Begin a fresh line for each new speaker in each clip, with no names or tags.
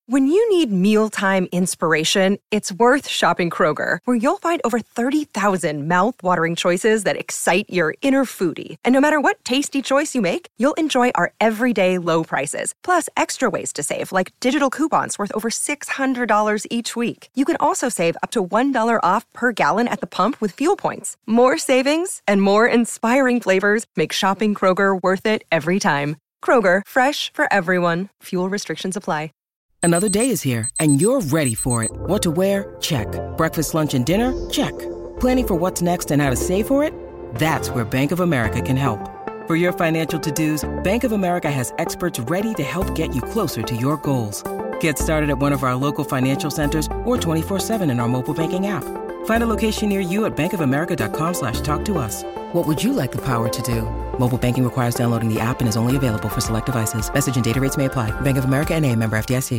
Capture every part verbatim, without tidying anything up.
When you need mealtime inspiration, it's worth shopping Kroger, where you'll find over thirty thousand mouth-watering choices that excite your inner foodie. And no matter what tasty choice you make, you'll enjoy our everyday low prices, plus extra ways to save, like digital coupons worth over six hundred dollars each week. You can also save up to one dollar off per gallon at the pump with fuel points. More savings and more inspiring flavors make shopping Kroger worth it every time. Kroger, fresh for everyone. Fuel restrictions apply.
Another day is here, and you're ready for it. What to wear? Check. Breakfast, lunch, and dinner? Check. Planning for what's next and how to save for it? That's where Bank of America can help. For your financial to-dos, Bank of America has experts ready to help get you closer to your goals. Get started at one of our local financial centers or twenty-four seven in our mobile banking app. Find a location near you at bankofamerica.com slash talk to us. What would you like the power to do? Mobile banking requires downloading the app and is only available for select devices. Message and data rates may apply. Bank of America N A, member F D I C.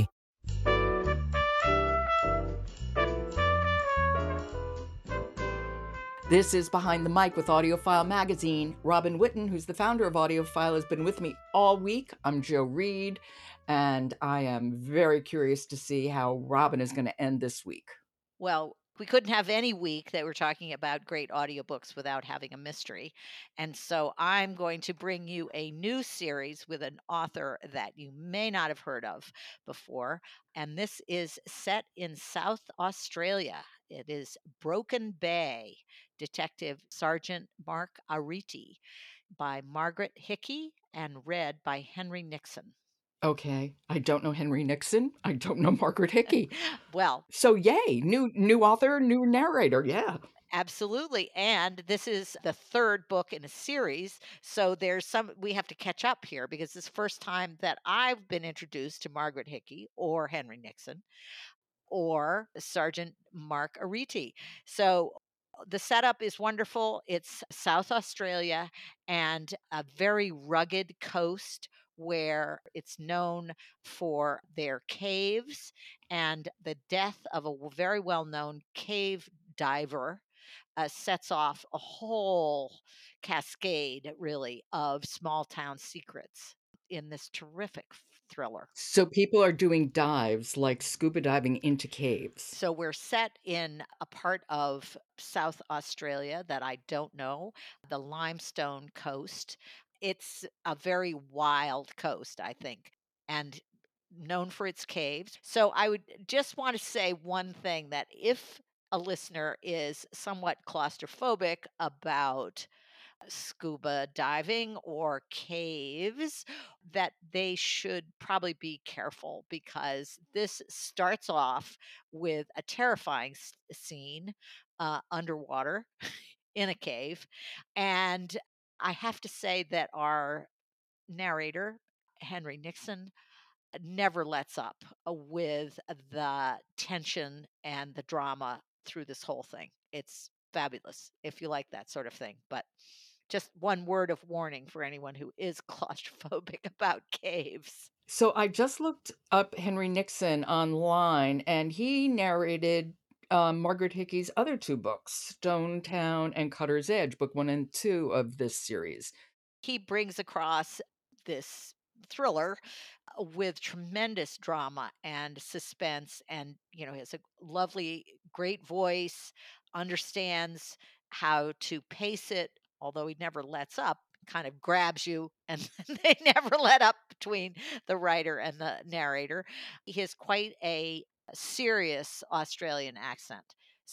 This is Behind the Mic with AudioFile Magazine. Robin Whitten, who's the founder of AudioFile, has been with me all week. I'm Joe Reed, and I am very curious to see how Robin is going to end this week.
Well, we couldn't have any week that we're talking about great audiobooks without having a mystery. And so I'm going to bring you a new series with an author that you may not have heard of before. And this is set in South Australia. It is Broken Bay, Detective Sergeant Mark Ariti, by Margaret Hickey and read by Henry Nixon.
Okay, I don't know Henry Nixon. I don't know Margaret Hickey.
Well,
so yay, new new author, new narrator, yeah.
Absolutely. And this is the third book in a series. So there's some, we have to catch up here because it's the first time that I've been introduced to Margaret Hickey or Henry Nixon or Sergeant Mark Ariti. So the setup is wonderful. It's South Australia and a very rugged coast where it's known for their caves and the death of a very well-known cave diver uh, sets off a whole cascade, really, of small town secrets in this terrific thriller.
So people are doing dives, like scuba diving into caves.
So we're set in a part of South Australia that I don't know, the Limestone Coast. It's a very wild coast, I think, and known for its caves. So I would just want to say one thing, that if a listener is somewhat claustrophobic about scuba diving or caves, that they should probably be careful because this starts off with a terrifying s- scene uh, underwater in a cave. And I have to say that our narrator, Henry Nixon, never lets up uh, with the tension and the drama through this whole thing. It's fabulous if you like that sort of thing. But just one word of warning for anyone who is claustrophobic about caves.
So I just looked up Henry Nixon online, and he narrated um, Margaret Hickey's other two books, Stone Town and Cutter's Edge, book one and two of this series.
He brings across this thriller uh, with tremendous drama and suspense, and you know, he has a lovely, great voice, understands how to pace it, although he never lets up, kind of grabs you, and they never let up between the writer and the narrator. He has quite a serious Australian accent,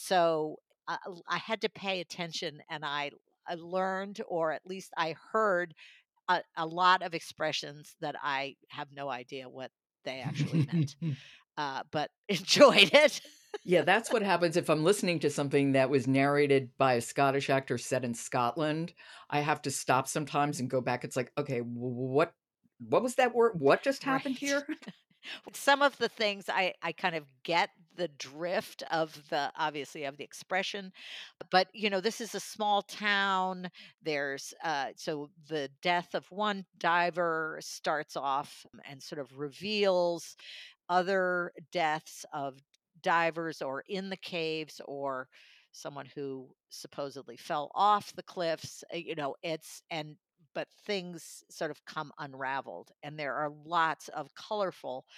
so uh, I had to pay attention, and I I learned, or at least I heard, a, a lot of expressions that I have no idea what they actually meant, uh, but enjoyed it.
Yeah, that's what happens if I'm listening to something that was narrated by a Scottish actor set in Scotland. I have to stop sometimes and go back. It's like, okay, wh- what what was that word? What just happened
Right.
here?
Some of the things I I kind of get the drift of the, obviously, of the expression, but you know, this is a small town. There's uh so the death of one diver starts off and sort of reveals other deaths of divers or in the caves or someone who supposedly fell off the cliffs. uh, you know it's and but things sort of come unraveled, and there are lots of colorful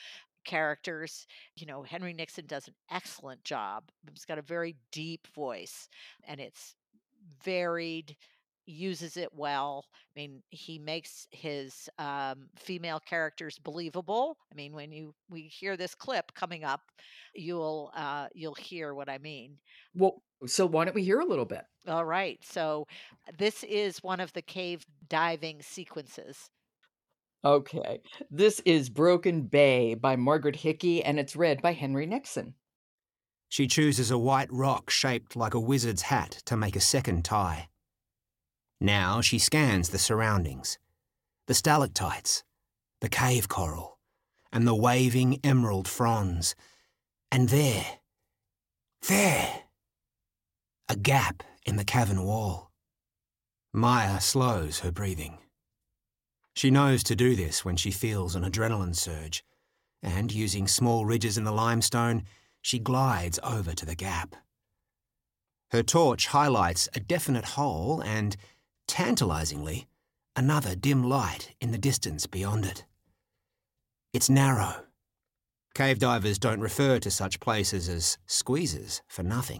characters. You know, Henry Nixon does an excellent job. He's got a very deep voice, and it's varied, uses it well. I mean, he makes his um, female characters believable. I mean, when you we hear this clip coming up, you'll uh, you'll hear what I mean.
Well, so why don't we hear a little bit?
All right, so this is one of the cave diving sequences.
Okay. This is Broken Bay by Margaret Hickey, and it's read by Henry Nixon.
She chooses a white rock shaped like a wizard's hat to make a second tie. Now she scans the surroundings, the stalactites, the cave coral, and the waving emerald fronds. And there, there, a gap in the cavern wall. Maya slows her breathing. She knows to do this when she feels an adrenaline surge, and using small ridges in the limestone, she glides over to the gap. Her torch highlights a definite hole and, tantalizingly, another dim light in the distance beyond it. It's narrow. Cave divers don't refer to such places as squeezes for nothing.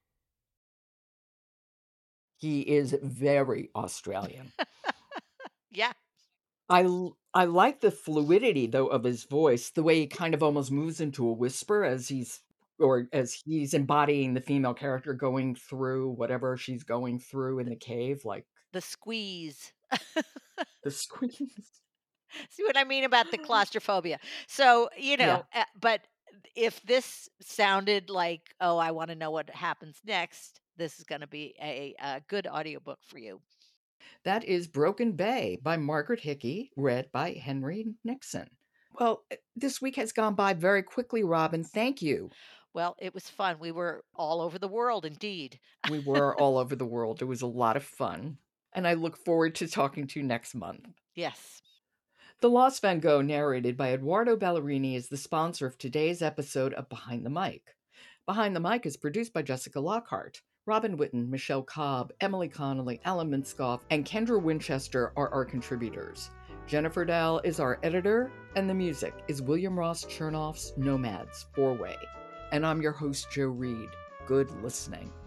He is very Australian.
Yeah.
I l I like the fluidity, though, of his voice, the way he kind of almost moves into a whisper as he's or as he's embodying the female character going through whatever she's going through in the cave, like
The squeeze.
the squeeze.
See what I mean about the claustrophobia? So, you
Yeah.
know, uh, but if this sounded like, "Oh, I wanna know what happens next," this is gonna be a, a good audiobook for you.
That is Broken Bay by Margaret Hickey, read by Henry Nixon. Well, eh, this week has gone by very quickly, Robin. Thank you.
Well, it was fun. We were all over the world, indeed.
We were all over the world. It was a lot of fun, and I look forward to talking to you next month.
Yes.
The Lost Van Gogh, narrated by Eduardo Ballerini, is the sponsor of today's episode of Behind the Mic. Behind the Mic is produced by Jessica Lockhart. Robin Whitten, Michelle Cobb, Emily Connolly, Alan Minskoff, and Kendra Winchester are our contributors. Jennifer Dowell is our editor, and the music is William Ross Chernoff's Nomads, Four Way. And I'm your host, Joe Reed. Good listening.